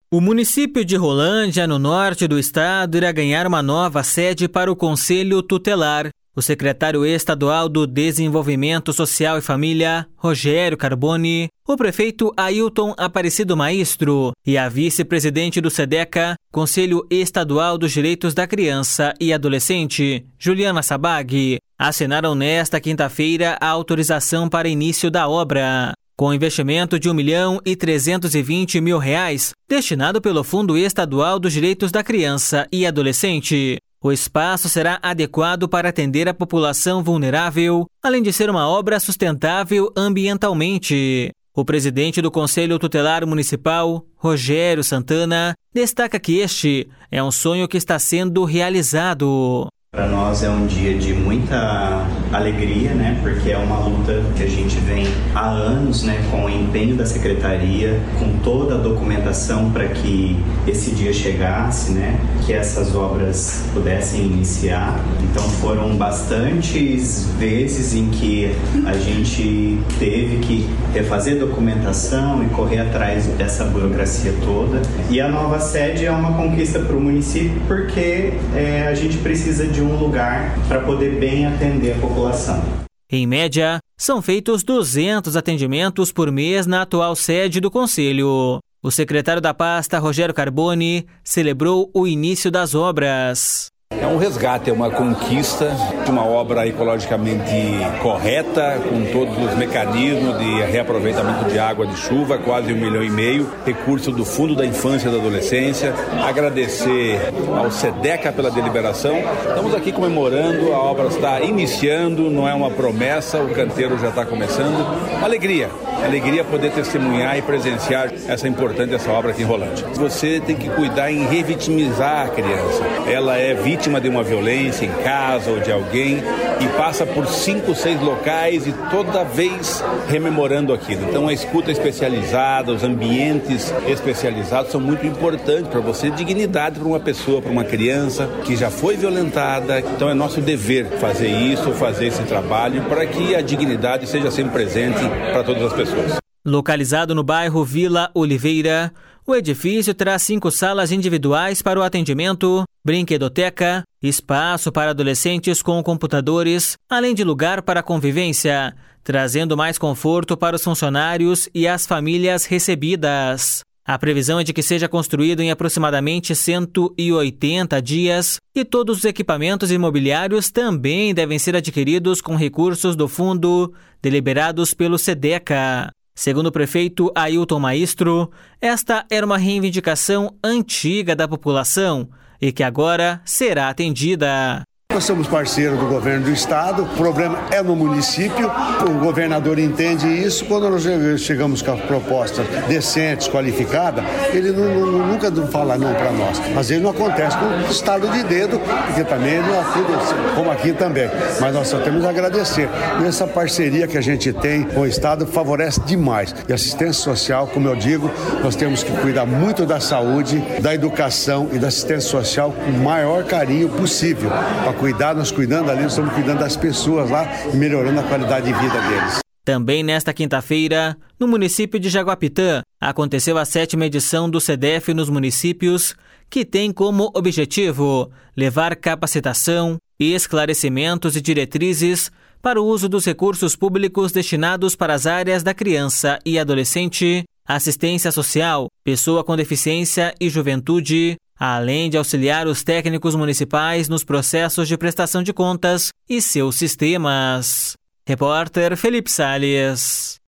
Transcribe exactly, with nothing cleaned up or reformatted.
O município de Rolândia, no norte do estado, irá ganhar uma nova sede para o Conselho Tutelar. O secretário estadual do Desenvolvimento Social e Família, Rogério Carboni, o prefeito Ailton Aparecido Maestro e a vice-presidente do SEDECA, Conselho Estadual dos Direitos da Criança e Adolescente, Juliana Sabag, assinaram nesta quinta-feira a autorização para início da obra. Com investimento de um milhão e trezentos e vinte mil reais, destinado pelo Fundo Estadual dos Direitos da Criança e Adolescente. O espaço será adequado para atender a população vulnerável, além de ser uma obra sustentável ambientalmente. O presidente do Conselho Tutelar Municipal, Rogério Santana, destaca que este é um sonho que está sendo realizado. Para nós é um dia de muita alegria, né? Porque é uma luta que a gente vem há anos, né? Com o empenho da secretaria, com toda a documentação para que esse dia chegasse, né? Que essas obras pudessem iniciar. Então foram bastantes vezes em que a gente teve que refazer documentação e correr atrás dessa burocracia toda. E a nova sede é uma conquista para o município porque é, a gente precisa de um lugar para poder bem atender a população. Em média, são feitos duzentos atendimentos por mês na atual sede do Conselho. O secretário da pasta, Rogério Carboni, celebrou o início das obras. É um resgate, é uma conquista de uma obra ecologicamente correta, com todos os mecanismos de reaproveitamento de água de chuva, quase um milhão e meio, recurso do Fundo da Infância e da Adolescência. Agradecer ao SEDECA pela deliberação. Estamos aqui comemorando, a obra está iniciando, não é uma promessa, o canteiro já está começando. Alegria, alegria poder testemunhar e presenciar essa importante essa obra aqui em Rolândia. Você tem que cuidar em revitimizar a criança. Ela é vítima de uma violência em casa ou de alguém e passa por cinco, seis locais e toda vez rememorando aquilo. Então a escuta especializada, os ambientes especializados são muito importantes para você, dignidade para uma pessoa, para uma criança que já foi violentada. Então é nosso dever fazer isso, fazer esse trabalho para que a dignidade seja sempre presente para todas as pessoas. Localizado no bairro Vila Oliveira, o edifício traz cinco salas individuais para o atendimento, brinquedoteca, espaço para adolescentes com computadores, além de lugar para convivência, trazendo mais conforto para os funcionários e as famílias recebidas. A previsão é de que seja construído em aproximadamente cento e oitenta dias e todos os equipamentos imobiliários também devem ser adquiridos com recursos do fundo deliberados pelo SEDECA. Segundo o prefeito Ailton Maestro, esta era uma reivindicação antiga da população e que agora será atendida. Nós somos parceiros do governo do estado, o problema é no município, o governador entende isso. Quando nós chegamos com a proposta decente, qualificada, ele não, não, nunca fala não para nós. Às vezes não acontece com estalo de dedo, porque também não é tudo como aqui também. Mas nós só temos a agradecer. E essa parceria que a gente tem com o estado favorece demais. E assistência social, como eu digo, nós temos que cuidar muito da saúde, da educação e da assistência social com o maior carinho possível. Para cuidar, nós cuidando ali, nós estamos cuidando das pessoas lá e melhorando a qualidade de vida deles. Também nesta quinta-feira, no município de Jaguapitã, aconteceu a sétima edição do SEDEF nos municípios, que tem como objetivo levar capacitação, esclarecimentos e diretrizes para o uso dos recursos públicos destinados para as áreas da criança e adolescente, assistência social, pessoa com deficiência e juventude, além de auxiliar os técnicos municipais nos processos de prestação de contas e seus sistemas. Repórter Felipe Salles.